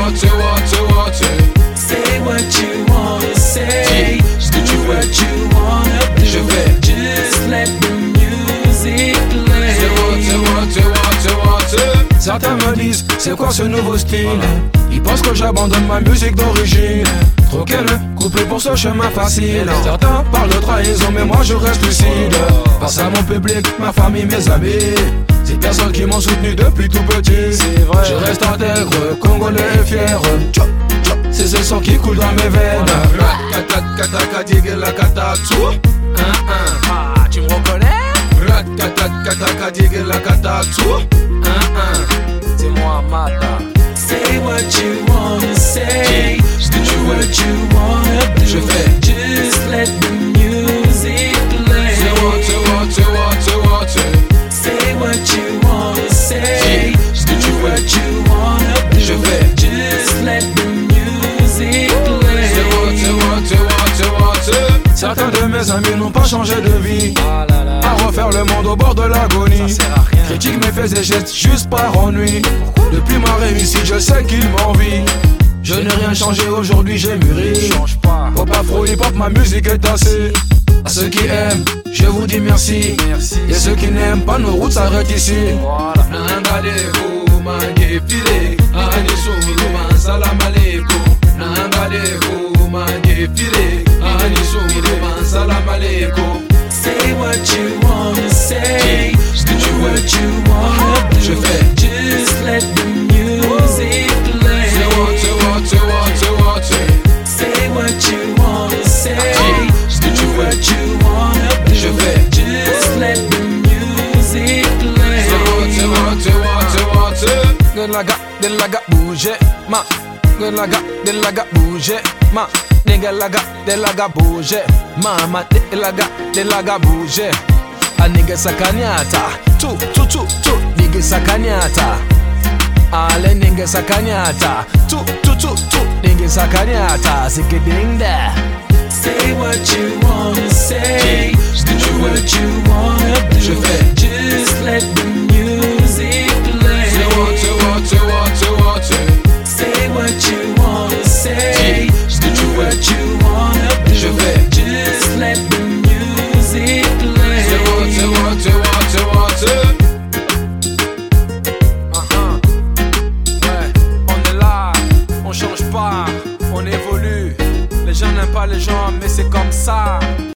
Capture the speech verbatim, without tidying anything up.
what, say what, say what, say. Say what you wanna say. Dis ce que tu Do veux. what you wanna do. Je fais. Just let the music play. Say what, say what, say what, say what, say. Certains me disent, c'est quoi ce nouveau style? Ils pensent que j'abandonne ma musique d'origine. Troquer le couplet pour ce chemin facile. Certains parlent de trahison, mais moi je reste lucide. Face à mon public, ma famille, mes amis, ces personnes qui m'ont soutenu depuis tout petit. Je reste intègre, congolais et fier. C'est ce sang qui coule dans mes veines. Rat, kata, kata, digue la kata, tout. Un, un. Ah, tu me reconnais? Rat, kata, kata, digue la kata, tout. Un, un. C'est moi, Mata. Say what you wanna say. Dis ce que tu Do veux. what you wanna do. Je fais. Just let the music play. Say what, say what, say what, say what, say. Say what you wanna say. Dis ce que tu Do veux. what you wanna do. Je fais. Just let the music play. Say what, say what, say what, say what, say. Certains de mes amis n'ont pas changé de vie. À refaire le monde au bord de l'agonie. Critique mes faits et gestes juste par ennui. Depuis ma réussite, je sais qu'ils m'envient. Je n'ai rien changé aujourd'hui, j'ai mûri. Pop afro, hip hop, ma musique est assez. À ceux qui aiment, je vous dis merci. Et ceux qui n'aiment pas, nos routes s'arrêtent ici. Nangadeko, mangefile. Anisuru, man salam aleikum. Nangadeko, mangefile. Anisuru, man salam aleikum. Say what you wanna say. Dis ce que tu Do veux. what you wanna do. Je fais. Just let the music play. Say what, say what, say what, say what, say. Say what you wanna say. Dis ce que tu Do veux. what you wanna do. Je fais. Just let the music play. Say what, say what, say what, say what, say. Delaga, delaga, bouger, ma. Delaga, delaga, bouger, ma. Delaga, delaga, bouger, mama. Delaga, delaga, bouger. A nigga sakanyata, tu, tu, tu, tu. Nigga sakanyata. Ale nigga sakanyata, tu, tu, tu, tu. Nigga sakanyata, sikiding da. Say what you wanna say. Dis ce que tu Do veux. what you wanna do. Je fais. Just let the